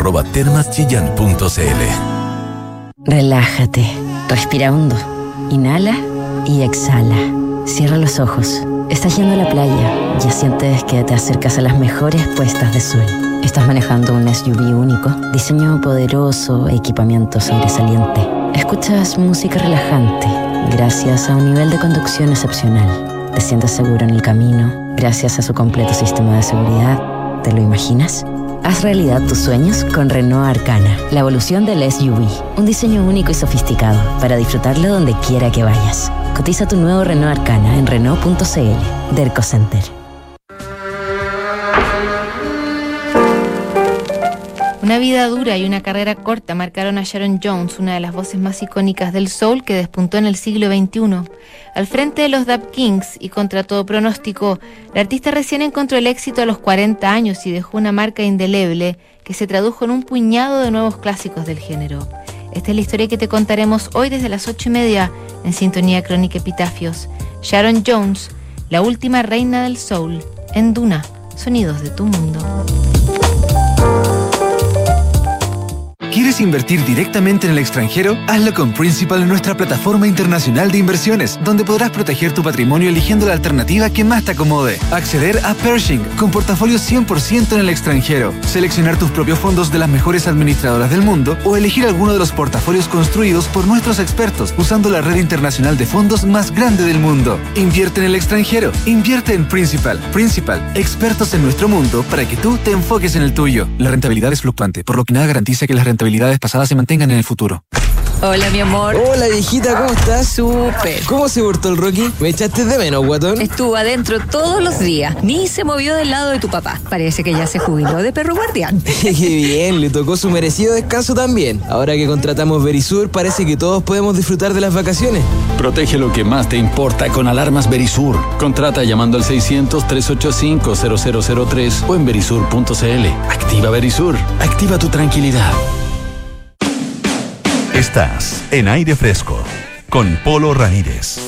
reservas@termaschillan.cl. Relájate, respira hondo, inhala y exhala. Cierra los ojos. Estás yendo a la playa, ya sientes que te acercas a las mejores puestas de sol. Estás manejando un SUV único, diseño poderoso, equipamiento sobresaliente. Escuchas música relajante, gracias a un nivel de conducción excepcional. Te sientes seguro en el camino, gracias a su completo sistema de seguridad. ¿Te lo imaginas? Haz realidad tus sueños con Renault Arcana, la evolución del SUV. Un diseño único y sofisticado para disfrutarlo donde quiera que vayas. Cotiza tu nuevo Renault Arcana en Renault.cl. Derco Center. Una vida dura y una carrera corta marcaron a Sharon Jones, una de las voces más icónicas del soul que despuntó en el siglo XXI. Al frente de los Dap Kings y contra todo pronóstico, la artista recién encontró el éxito a los 40 años y dejó una marca indeleble que se tradujo en un puñado de nuevos clásicos del género. Esta es la historia que te contaremos hoy desde las 8:30 en Sintonía Crónica Epitafios. Sharon Jones, la última reina del soul, en Duna, sonidos de tu mundo. ¿Quieres invertir directamente en el extranjero? Hazlo con Principal en nuestra plataforma internacional de inversiones, donde podrás proteger tu patrimonio eligiendo la alternativa que más te acomode. Acceder a Pershing, con portafolio 100% en el extranjero. Seleccionar tus propios fondos de las mejores administradoras del mundo o elegir alguno de los portafolios construidos por nuestros expertos usando la red internacional de fondos más grande del mundo. Invierte en el extranjero. Invierte en Principal. Principal, expertos en nuestro mundo para que tú te enfoques en el tuyo. La rentabilidad es fluctuante, por lo que nada garantiza que las rentabilidades pasadas se mantengan en el futuro. Hola, mi amor. Hola, viejita, ¿cómo estás? Súper. ¿Cómo se portó el Rocky? ¿Me echaste de menos, guatón? Estuvo adentro todos los días. Ni se movió del lado de tu papá. Parece que ya se jubiló de perro guardián. Qué bien, le tocó su merecido descanso también. Ahora que contratamos Verisur, parece que todos podemos disfrutar de las vacaciones. Protege lo que más te importa con alarmas Verisur. Contrata llamando al 600-385-0003 o en verisur.cl. Activa Verisur. Activa tu tranquilidad. Estás en Aire Fresco con Polo Ramírez.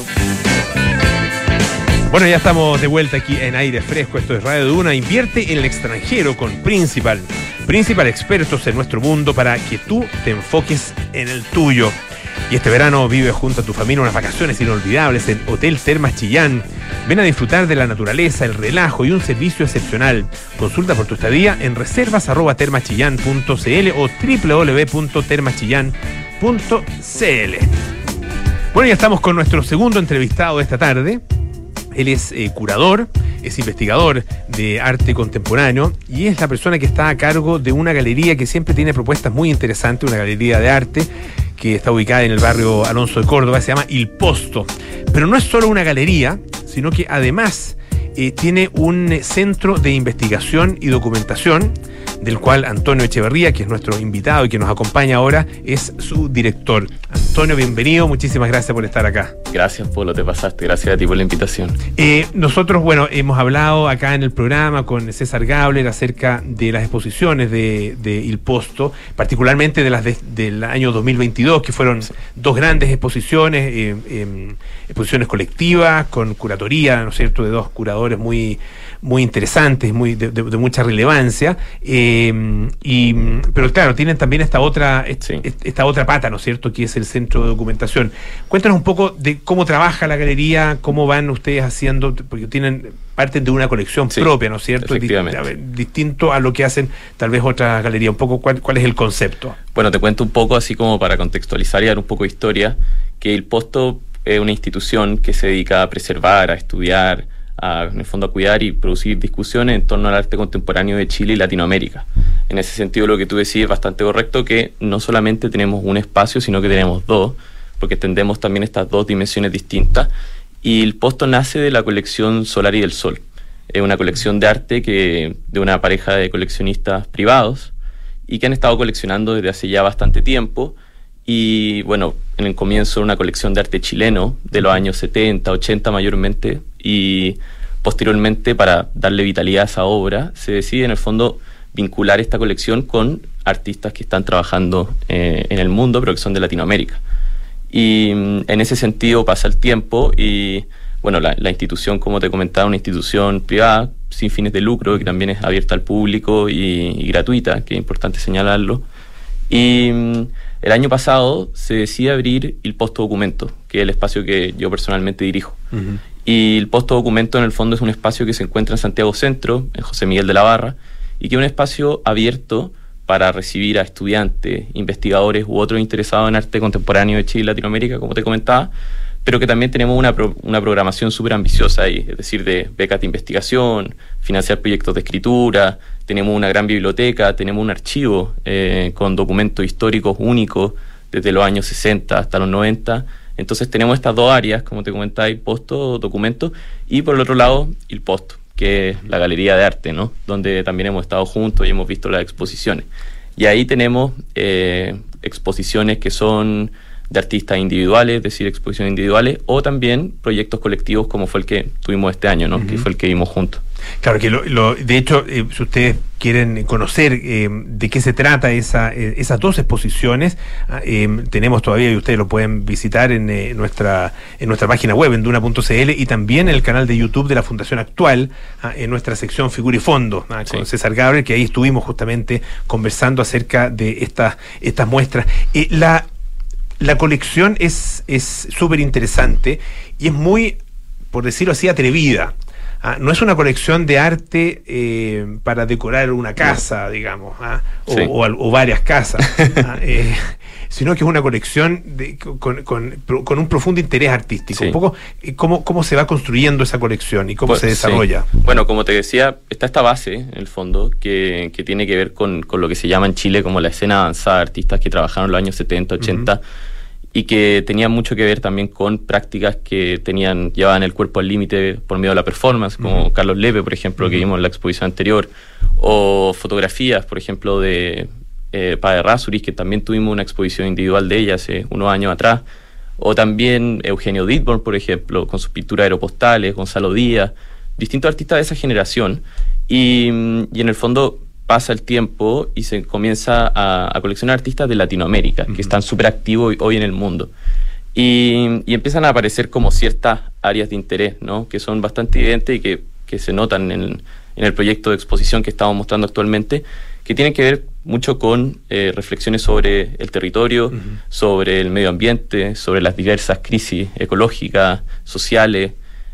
Bueno, ya estamos de vuelta aquí en Aire Fresco. Esto es Radio Duna. Invierte en el extranjero con Principal. Principal, expertos en nuestro mundo para que tú te enfoques en el tuyo. Y este verano vive junto a tu familia unas vacaciones inolvidables en Hotel Termas Chillán. Ven a disfrutar de la naturaleza, el relajo y un servicio excepcional. Consulta por tu estadía en reservas@termaschillán.cl o www.termaschillán.cl. Bueno, ya estamos con nuestro segundo entrevistado de esta tarde. Él es curador, es investigador de arte contemporáneo y es la persona que está a cargo de una galería que siempre tiene propuestas muy interesantes, una galería de arte que está ubicada en el barrio Alonso de Córdoba, se llama Il Posto. Pero no es solo una galería, sino que además tiene un centro de investigación y documentación del cual Antonio Echeverría, que es nuestro invitado y que nos acompaña ahora, es su director. Antonio, bienvenido, muchísimas gracias por estar acá. Gracias, Polo, te pasaste, gracias a ti por la invitación. Nosotros, bueno, hemos hablado acá en el programa con César Gabler acerca de las exposiciones de Il Posto, particularmente de las del año 2022, que fueron dos grandes exposiciones, exposiciones colectivas, con curatoría, ¿no es cierto?, de dos curadores muy interesantes, de mucha relevancia, pero claro, tienen también esta otra pata, ¿no es cierto?, que es el centro de documentación. Cuéntanos un poco de cómo trabaja la galería, cómo van ustedes haciendo, porque parten de una colección propia, ¿no es cierto?, distinto a lo que hacen tal vez otras galerías. Un poco cuál es el concepto. Bueno, te cuento un poco, así como para contextualizar y dar un poco de historia, que Il Posto es una institución que se dedica a preservar, a estudiar, en el fondo a cuidar y producir discusiones en torno al arte contemporáneo de Chile y Latinoamérica. En ese sentido, lo que tú decís es bastante correcto, que no solamente tenemos un espacio, sino que tenemos dos, porque entendemos también estas dos dimensiones distintas. Y El Posto nace de la colección Solari del Sol. Es una colección de arte de una pareja de coleccionistas privados y que han estado coleccionando desde hace ya bastante tiempo. Y bueno, en el comienzo una colección de arte chileno de los años 70, 80 mayormente, y posteriormente, para darle vitalidad a esa obra, se decide en el fondo vincular esta colección con artistas que están trabajando en el mundo, pero que son de Latinoamérica. Y en ese sentido pasa el tiempo y bueno, la institución, como te comentaba, una institución privada sin fines de lucro, que también es abierta al público y gratuita, que es importante señalarlo. Y el año pasado se decide abrir el Posto Documento, que es el espacio que yo personalmente dirijo. Y el Posto Documento, en el fondo, es un espacio que se encuentra en Santiago Centro, en José Miguel de la Barra, y que es un espacio abierto para recibir a estudiantes, investigadores u otros interesados en arte contemporáneo de Chile y Latinoamérica, como te comentaba, pero que también tenemos una programación súper ambiciosa ahí, es decir, de becas de investigación, financiar proyectos de escritura, tenemos una gran biblioteca, tenemos un archivo con documentos históricos únicos desde los años 60 hasta los 90. Entonces tenemos estas dos áreas, como te comentaba, Il Posto, documento, y por el otro lado, Il Posto, que es la galería de arte, ¿no?, donde también hemos estado juntos y hemos visto las exposiciones. Y ahí tenemos exposiciones que son de artistas individuales, es decir, exposiciones individuales, o también proyectos colectivos, como fue el que tuvimos este año, ¿no?, que fue el que vimos juntos. Claro, que de hecho, si ustedes quieren conocer de qué se trata esas dos exposiciones, tenemos todavía, y ustedes lo pueden visitar en nuestra página web, en duna.cl, y también en el canal de YouTube de la Fundación Actual, en nuestra sección Figura y Fondo, con César Gabriel, que ahí estuvimos justamente conversando acerca de estas muestras. La colección es súper interesante y es muy, por decirlo así, atrevida. No es una colección de arte para decorar una casa, digamos, o varias casas, sino que es una colección con un profundo interés artístico. Un poco cómo se va construyendo esa colección y cómo se desarrolla. Bueno, como te decía, está esta base, en el fondo, que tiene que ver con lo que se llama en Chile como la escena avanzada de artistas que trabajaron en los años 70, 80, y que tenían mucho que ver también con prácticas que llevaban el cuerpo al límite por medio de la performance, como Carlos Lepe, por ejemplo, que vimos en la exposición anterior, o fotografías, por ejemplo, de Pade Rasuris, que también tuvimos una exposición individual de ella hace unos años atrás, o también Eugenio Dittborn, por ejemplo, con sus pinturas aeropostales, Gonzalo Díaz, distintos artistas de esa generación, y en el fondo pasa el tiempo y se comienza a coleccionar artistas de Latinoamérica, que están súper activos hoy en el mundo. Y empiezan a aparecer como ciertas áreas de interés, ¿no?, que son bastante evidentes y que se notan en el proyecto de exposición que estamos mostrando actualmente, que tienen que ver mucho con reflexiones sobre el territorio, sobre el medio ambiente, sobre las diversas crisis ecológicas, sociales,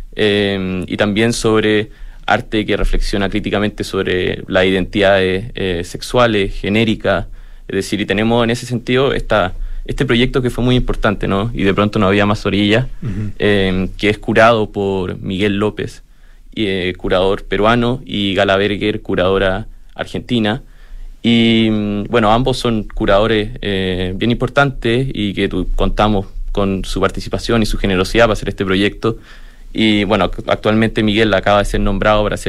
y también sobre arte que reflexiona críticamente sobre las identidades sexuales, genéricas, es decir, y tenemos en ese sentido este proyecto que fue muy importante, ¿no?, y de pronto no había más orillas, que es curado por Miguel López, curador peruano, y Gala Berger, curadora argentina, y bueno, ambos son curadores bien importantes y que contamos con su participación y su generosidad para hacer este proyecto. Y bueno, actualmente Miguel acaba de ser nombrado para ser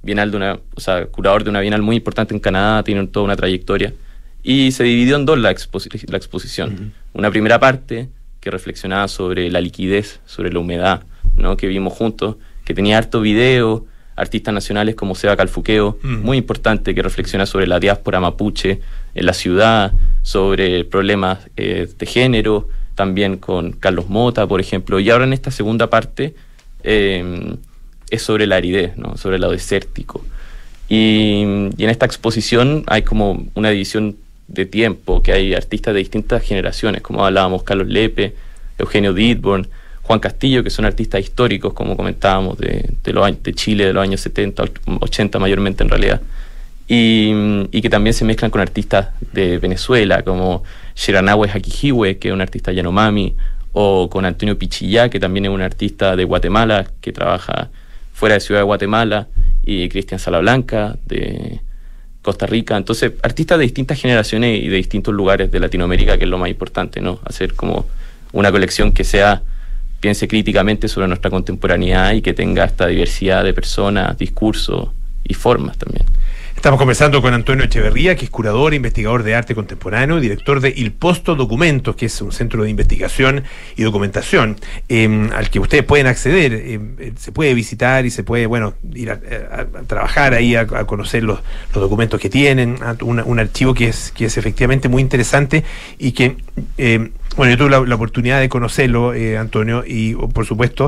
curador de una bienal muy importante en Canadá, tiene toda una trayectoria. Y se dividió en dos la exposición. Una primera parte que reflexionaba sobre la liquidez, sobre la humedad, ¿no? Que vimos juntos, que tenía harto video, artistas nacionales como Seba Calfuqueo, muy importante, que reflexiona sobre la diáspora mapuche en la ciudad, sobre problemas de género, también con Carlos Mota, por ejemplo. Y ahora en esta segunda parte es sobre la aridez, ¿no? Sobre lo desértico. Y en esta exposición hay como una división de tiempo, que hay artistas de distintas generaciones, como hablábamos, Carlos Lepe, Eugenio Dittborn, Juan Castillo, que son artistas históricos, como comentábamos, de Chile, de los años 70, 80 mayormente en realidad, y que también se mezclan con artistas de Venezuela, como Sheranahue Hakihiwe, que es un artista Yanomami, o con Antonio Pichillá, que también es un artista de Guatemala, que trabaja fuera de Ciudad de Guatemala, y Cristian Salablanca, de Costa Rica. Entonces, artistas de distintas generaciones y de distintos lugares de Latinoamérica, que es lo más importante, ¿no? Hacer como una colección que piense críticamente sobre nuestra contemporaneidad y que tenga esta diversidad de personas, discursos y formas también. Estamos conversando con Antonio Echeverría, que es curador e investigador de arte contemporáneo, director de Il Posto Documentos, que es un centro de investigación y documentación al que ustedes pueden acceder. Se puede visitar y se puede, ir a trabajar ahí, a conocer los documentos que tienen, un archivo que es efectivamente muy interesante y que, yo tuve la oportunidad de conocerlo, Antonio, y por supuesto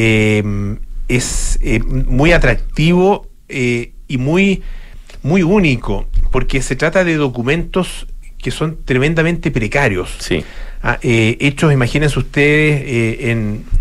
es muy atractivo y muy único, porque se trata de documentos que son tremendamente precarios. Sí. Hechos, imagínense ustedes,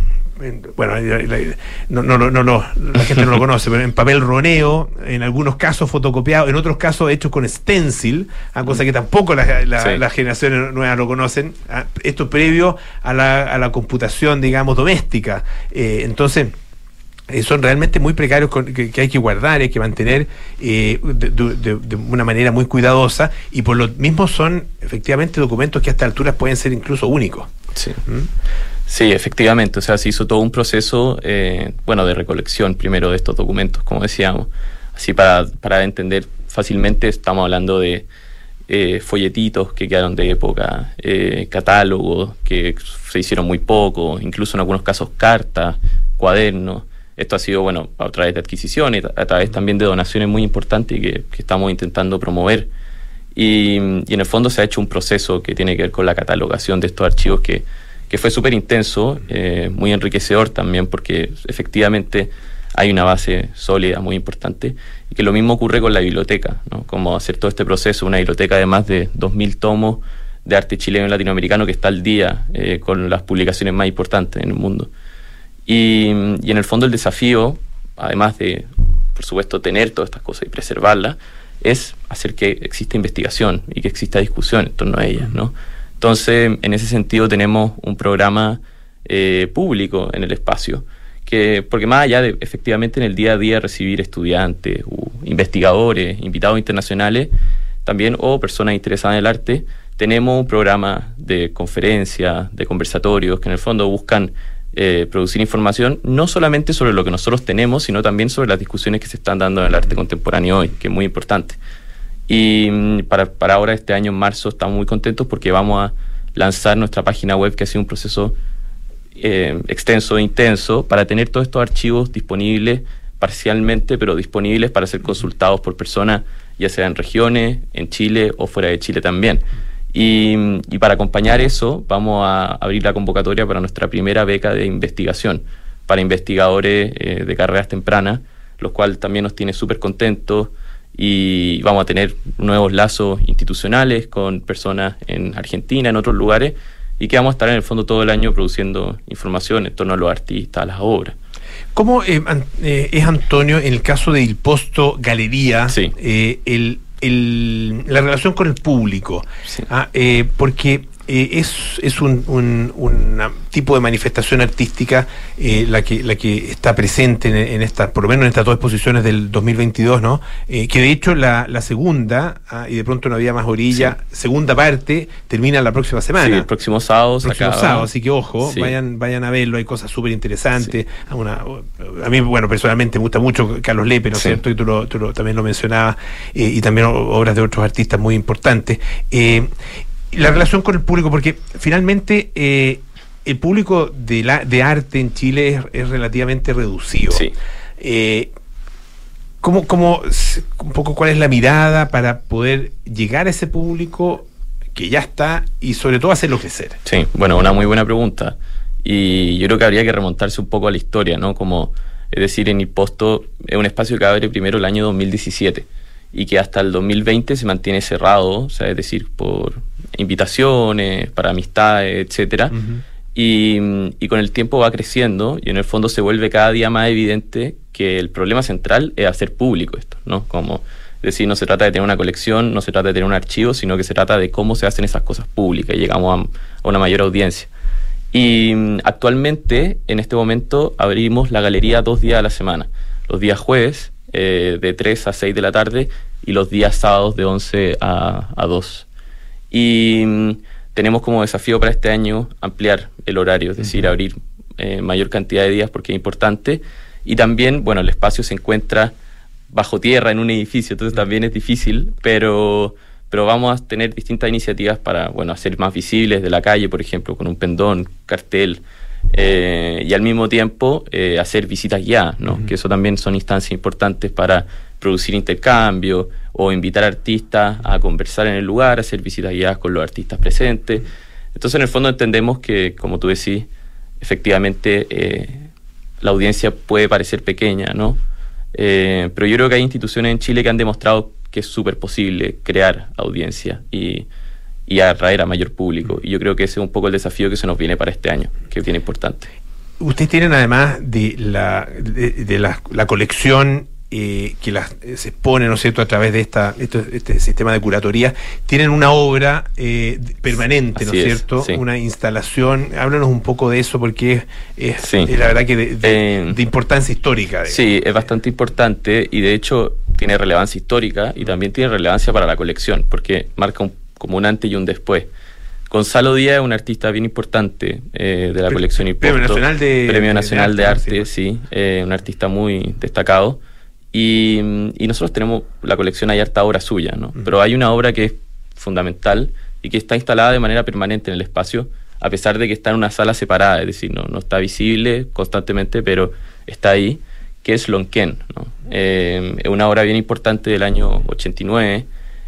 la gente no lo conoce, pero en papel roneo, en algunos casos fotocopiado, en otros casos hechos con stencil, cosa que tampoco las generaciones nuevas lo conocen, esto previo a la computación, digamos, doméstica. Entonces, son realmente muy precarios, que hay que guardar, hay que mantener de una manera muy cuidadosa, y por lo mismo son efectivamente documentos que a estas alturas pueden ser incluso únicos. Sí. Sí, efectivamente, o sea, se hizo todo un proceso de recolección primero de estos documentos, como decíamos, así para entender fácilmente. Estamos hablando de folletitos que quedaron de época, catálogos que se hicieron muy poco, incluso en algunos casos cartas, cuadernos. Esto ha sido, a través de adquisiciones, a través también de donaciones muy importantes que estamos intentando promover. Y en el fondo se ha hecho un proceso que tiene que ver con la catalogación de estos archivos que fue súper intenso, muy enriquecedor también, porque efectivamente hay una base sólida muy importante, y que lo mismo ocurre con la biblioteca, ¿no? Como hacer todo este proceso, una biblioteca de más de 2.000 tomos de arte chileno y latinoamericano que está al día con las publicaciones más importantes en el mundo. Y en el fondo el desafío, además de, por supuesto, tener todas estas cosas y preservarlas, es hacer que exista investigación y que exista discusión en torno a ellas, ¿no? Entonces, en ese sentido tenemos un programa público en el espacio, porque más allá de efectivamente en el día a día recibir estudiantes, investigadores, invitados internacionales, también o personas interesadas en el arte, tenemos un programa de conferencias, de conversatorios que en el fondo buscan producir información no solamente sobre lo que nosotros tenemos, sino también sobre las discusiones que se están dando en el arte contemporáneo hoy, que es muy importante. Y para ahora, este año, en marzo, estamos muy contentos porque vamos a lanzar nuestra página web, que ha sido un proceso extenso e intenso, para tener todos estos archivos disponibles parcialmente, pero disponibles para ser consultados por personas, ya sea en regiones, en Chile o fuera de Chile también. Y para acompañar eso, vamos a abrir la convocatoria para nuestra primera beca de investigación para investigadores de carreras tempranas, lo cual también nos tiene súper contentos, y vamos a tener nuevos lazos institucionales con personas en Argentina, en otros lugares, y que vamos a estar en el fondo todo el año produciendo información en torno a los artistas, a las obras. ¿Cómo es, Antonio, en el caso de Il Posto Galería, sí, la relación con el público? Sí. Porque es un tipo de manifestación artística la que está presente en esta, por lo menos en estas dos exposiciones del 2022, ¿no? Que de hecho la segunda, y de pronto no había más orilla, segunda parte, termina la próxima semana. Sí, el próximo sábado. Así que ojo, vayan a verlo, hay cosas súper interesantes. A mí, bueno, personalmente me gusta mucho Carlos Lepe, ¿no es cierto? Y tú también lo mencionabas, y también obras de otros artistas muy importantes. La relación con el público, porque finalmente el público de arte en Chile es relativamente reducido. Sí. ¿Cómo un poco cuál es la mirada para poder llegar a ese público que ya está y sobre todo hacerlo crecer? Sí, bueno, una muy buena pregunta. Y yo creo que habría que remontarse un poco a la historia, ¿no? Es decir, en Ilposto es un espacio que abre primero el año 2017 y que hasta el 2020 se mantiene cerrado, o sea, es decir, por invitaciones, para amistades, etcétera. Uh-huh. Y con el tiempo va creciendo y en el fondo se vuelve cada día más evidente que el problema central es hacer público esto, ¿no? Es decir, no se trata de tener una colección, no se trata de tener un archivo, sino que se trata de cómo se hacen esas cosas públicas y llegamos a una mayor audiencia. Y actualmente, en este momento, abrimos la galería 2 días a la semana. Los días jueves, de 3 a 6 de la tarde, y los días sábados de 11 a 2. Y tenemos como desafío para este año ampliar el horario, es decir, abrir mayor cantidad de días porque es importante. Y también, bueno, el espacio se encuentra bajo tierra en un edificio, entonces también es difícil, pero vamos a tener distintas iniciativas para, bueno, hacer más visibles de la calle, por ejemplo, con un pendón, cartel, y al mismo tiempo hacer visitas guiadas, ¿no? Uh-huh. Que eso también son instancias importantes para producir intercambio o invitar artistas a conversar en el lugar, hacer visitas guiadas con los artistas presentes. Entonces, en el fondo entendemos que, como tú decís, efectivamente la audiencia puede parecer pequeña, ¿no? Pero yo creo que hay instituciones en Chile que han demostrado que es súper posible crear audiencia y atraer a mayor público. Y yo creo que ese es un poco el desafío que se nos viene para este año, que es bien importante. Ustedes tienen, además de la colección que se expone, ¿no es cierto?, a través de este sistema de curatoría, tienen una obra permanente, ¿no es cierto? Sí. Una instalación. Háblanos un poco de eso, porque es la verdad que de importancia histórica. Sí, es bastante importante y de hecho tiene relevancia histórica y también tiene relevancia para la colección, porque marca como un antes y un después. Gonzalo Díaz es un artista bien importante de la colección Ilposto. Premio Nacional de Arte, sí, un artista muy destacado. Y nosotros tenemos la colección, hay harta obra suya, ¿no? Uh-huh. Pero hay una obra que es fundamental y que está instalada de manera permanente en el espacio, a pesar de que está en una sala separada, es decir, no está visible constantemente, pero está ahí, que es Lonquén, ¿no? Es una obra bien importante del año 89,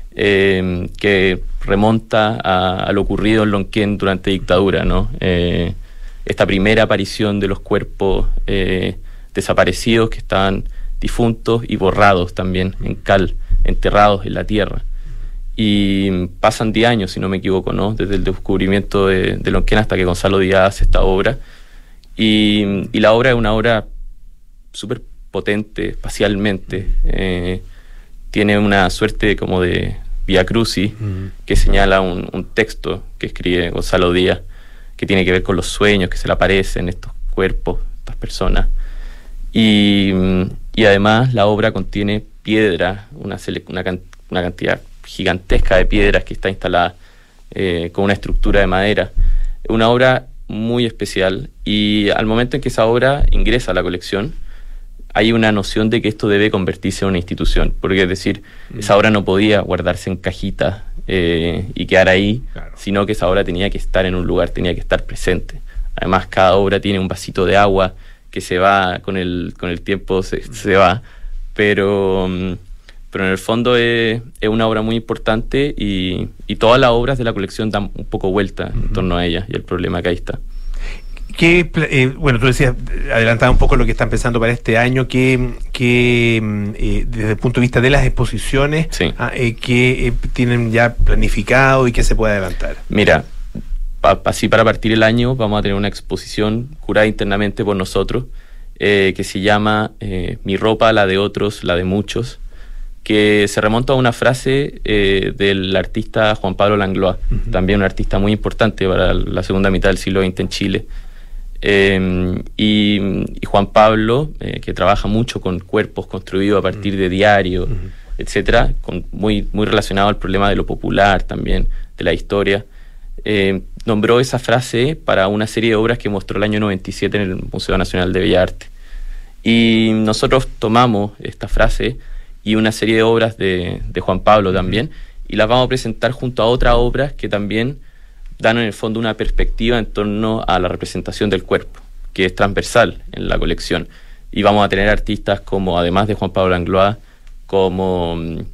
que remonta a lo ocurrido en Lonquén durante dictadura, ¿no? Esta primera aparición de los cuerpos desaparecidos que estaban difuntos y borrados también en cal, enterrados en la tierra. Y pasan 10 años, si no me equivoco, ¿no? Desde el descubrimiento de Lonquén hasta que Gonzalo Díaz hace esta obra. Y la obra es una obra súper potente espacialmente. Tiene una suerte como de Vía Crucis, uh-huh, que señala un texto que escribe Gonzalo Díaz, que tiene que ver con los sueños que se le aparecen estos cuerpos, estas personas. Y además la obra contiene piedra, una cantidad gigantesca de piedras que está instalada con una estructura de madera. Una obra muy especial, y al momento en que esa obra ingresa a la colección hay una noción de que esto debe convertirse en una institución, porque es decir, esa obra no podía guardarse en cajitas y quedar ahí, claro, sino que esa obra tenía que estar en un lugar, tenía que estar presente. Además, cada obra tiene un vasito de agua que se va con el tiempo, se va, pero en el fondo es una obra muy importante, y todas las obras de la colección dan un poco vuelta en torno a ella y el problema que ahí está. Bueno, tú decías, adelantaba un poco lo que están pensando para este año, que desde el punto de vista de las exposiciones, sí, que tienen ya planificado y que se puede adelantar. Mira, así para partir el año vamos a tener una exposición curada internamente por nosotros, que se llama Mi ropa, la de otros, la de muchos, que se remonta a una frase del artista Juan Pablo Langlois, también un artista muy importante para la segunda mitad del siglo XX en Chile. Y Juan Pablo, que trabaja mucho con cuerpos construidos a partir de diarios, etcétera, muy relacionado al problema de lo popular también, de la historia, nombró esa frase para una serie de obras que mostró el año 97 en el Museo Nacional de Bellas Artes. Y nosotros tomamos esta frase y una serie de obras de Juan Pablo también, y las vamos a presentar junto a otras obras que también dan en el fondo una perspectiva en torno a la representación del cuerpo, que es transversal en la colección. Y vamos a tener artistas como, además de Juan Pablo Langlois, como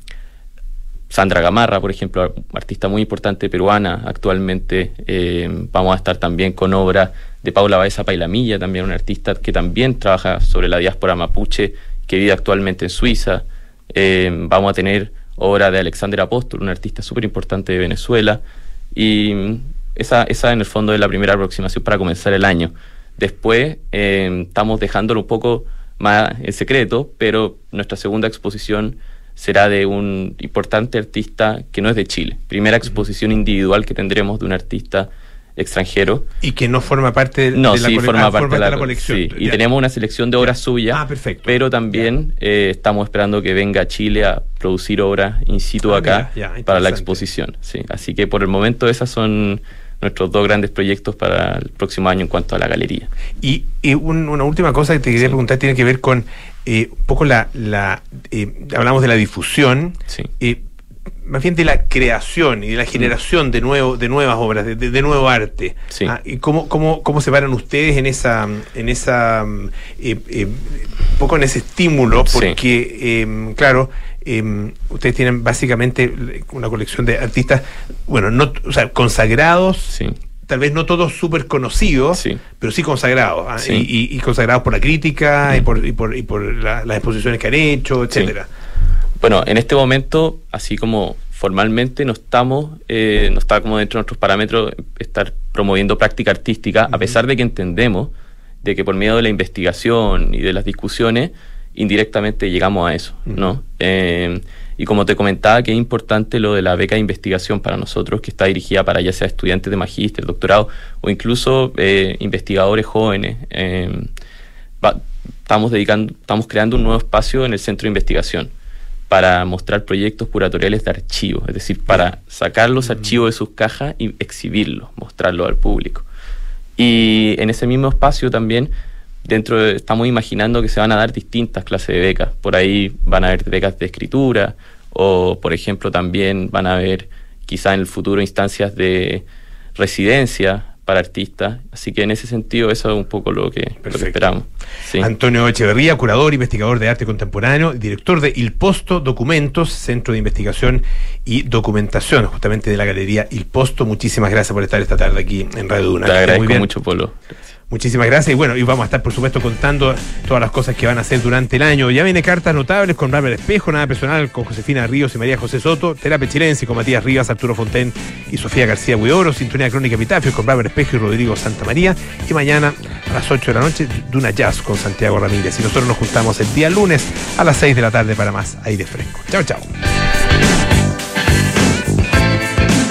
Sandra Gamarra, por ejemplo, artista muy importante peruana actualmente. Vamos a estar también con obras de Paula Baeza Pailamilla, también una artista que también trabaja sobre la diáspora mapuche, que vive actualmente en Suiza. Vamos a tener obra de Alexander Apóstol, un artista súper importante de Venezuela. Y esa en el fondo es la primera aproximación para comenzar el año. Después estamos dejándolo un poco más en secreto, pero nuestra segunda exposición será de un importante artista que no es de Chile. Primera exposición individual que tendremos de un artista extranjero. Y que no forma parte de la colección. Sí, y tenemos una selección de obras suyas, pero también estamos esperando que venga a Chile a producir obras in situ acá para la exposición. Sí. Así que por el momento esas son nuestros dos grandes proyectos para el próximo año en cuanto a la galería. Y una última cosa que te quería preguntar tiene que ver con un poco hablamos de la difusión, más bien de la creación y de la generación de nuevas obras, de nuevo arte. ¿Y cómo se paran ustedes en esa un poco en ese estímulo? Porque claro, ustedes tienen básicamente una colección de artistas, consagrados, tal vez no todos súper conocidos, pero sí consagrados, y consagrados por la crítica y por las exposiciones que han hecho, etcétera. Bueno, en este momento, así como formalmente no está como dentro de nuestros parámetros estar promoviendo práctica artística, a pesar de que entendemos de que por medio de la investigación y de las discusiones indirectamente llegamos a eso, ¿no? Y como te comentaba, que es importante lo de la beca de investigación para nosotros, que está dirigida para ya sea estudiantes de magíster, doctorado o incluso investigadores jóvenes. Estamos creando un nuevo espacio en el Centro de Investigación para mostrar proyectos curatoriales de archivos, es decir, para sacar los archivos de sus cajas y exhibirlos, mostrarlos al público. Y en ese mismo espacio también estamos imaginando que se van a dar distintas clases de becas. Por ahí van a haber becas de escritura, o por ejemplo también van a haber quizá en el futuro instancias de residencia para artistas. Así que en ese sentido eso es un poco lo que esperamos. Sí. Antonio Echeverría, curador, investigador de arte contemporáneo, director de Il Posto Documentos, Centro de Investigación y Documentación, justamente de la Galería Il Posto. Muchísimas gracias por estar esta tarde aquí en Radio Duna. Te agradezco mucho, Polo. Muchísimas gracias, y bueno, y vamos a estar por supuesto contando todas las cosas que van a hacer durante el año. Ya viene Cartas Notables con Bárbara Espejo, Nada Personal con Josefina Ríos y María José Soto, Terapia Chilense con Matías Rivas, Arturo Fonten y Sofía García Huidoro, Sintonía Crónica Epitafio con Bárbara Espejo y Rodrigo Santamaría, y mañana a las 8 de la noche Duna Jazz con Santiago Ramírez. Y nosotros nos juntamos el día lunes a las 6 de la tarde para más Aire Fresco. Chao, chao.